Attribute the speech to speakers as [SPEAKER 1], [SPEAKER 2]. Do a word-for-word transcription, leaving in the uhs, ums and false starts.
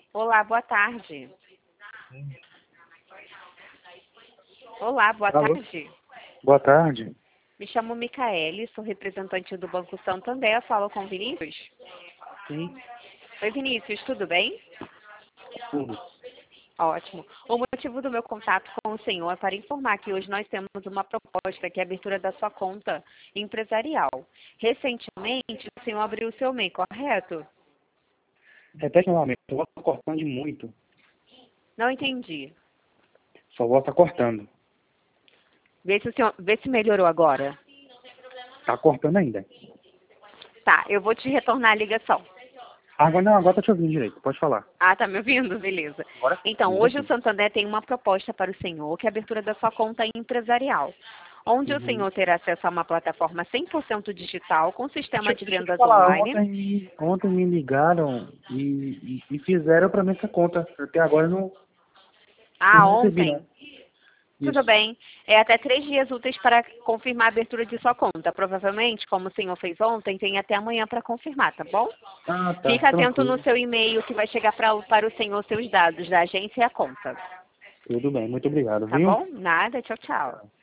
[SPEAKER 1] Olá, boa tarde. Olá, boa
[SPEAKER 2] Alô?
[SPEAKER 1] tarde.
[SPEAKER 2] Boa tarde.
[SPEAKER 1] Me chamo Micaele, sou representante do Banco Santander. Falo com Vinícius?
[SPEAKER 2] Sim,
[SPEAKER 1] Oi, Vinícius, tudo bem?
[SPEAKER 2] tudo.
[SPEAKER 1] Ótimo. O motivo do meu contato com o senhor é para informar que hoje nós temos uma proposta que é a abertura da sua conta empresarial. Recentemente, o senhor abriu o seu M E I, correto?
[SPEAKER 2] Repete novamente, sua voz tá cortando de muito.
[SPEAKER 1] Não entendi.
[SPEAKER 2] Sua voz tá cortando.
[SPEAKER 1] Vê se, o senhor, vê se melhorou agora.
[SPEAKER 2] Tá cortando ainda.
[SPEAKER 1] Tá, eu vou te retornar a ligação.
[SPEAKER 2] Agora não, agora tá te ouvindo direito, pode falar.
[SPEAKER 1] Ah, tá me ouvindo? Beleza.
[SPEAKER 2] Agora,
[SPEAKER 1] Então,
[SPEAKER 2] agora
[SPEAKER 1] hoje o
[SPEAKER 2] sim.
[SPEAKER 1] Santander tem uma proposta para o senhor, que é a abertura da sua conta empresarial, onde o
[SPEAKER 2] Uhum.
[SPEAKER 1] senhor terá acesso a uma plataforma cem por cento digital com
[SPEAKER 2] Deixa,
[SPEAKER 1] sistema
[SPEAKER 2] eu-
[SPEAKER 1] de
[SPEAKER 2] deixa eu te
[SPEAKER 1] vendas
[SPEAKER 2] falar,
[SPEAKER 1] online.
[SPEAKER 2] ontem, me- ontem me ligaram e, e, e fizeram pra mim essa conta. Até agora eu não, eu
[SPEAKER 1] Ah,
[SPEAKER 2] não recebi, não.
[SPEAKER 1] ontem? Tudo
[SPEAKER 2] Isso.
[SPEAKER 1] bem. É até três dias úteis para confirmar a abertura de sua conta. Provavelmente, como o senhor fez ontem, tem até amanhã para confirmar, tá bom?
[SPEAKER 2] Ah, tá,
[SPEAKER 1] Fica atento no
[SPEAKER 2] tranquilo.
[SPEAKER 1] seu e-mail que vai chegar pra, para o senhor seus dados da agência e a conta.
[SPEAKER 2] Tudo bem, muito obrigado,
[SPEAKER 1] Tá
[SPEAKER 2] viu?
[SPEAKER 1] bom? Nada, tchau, tchau.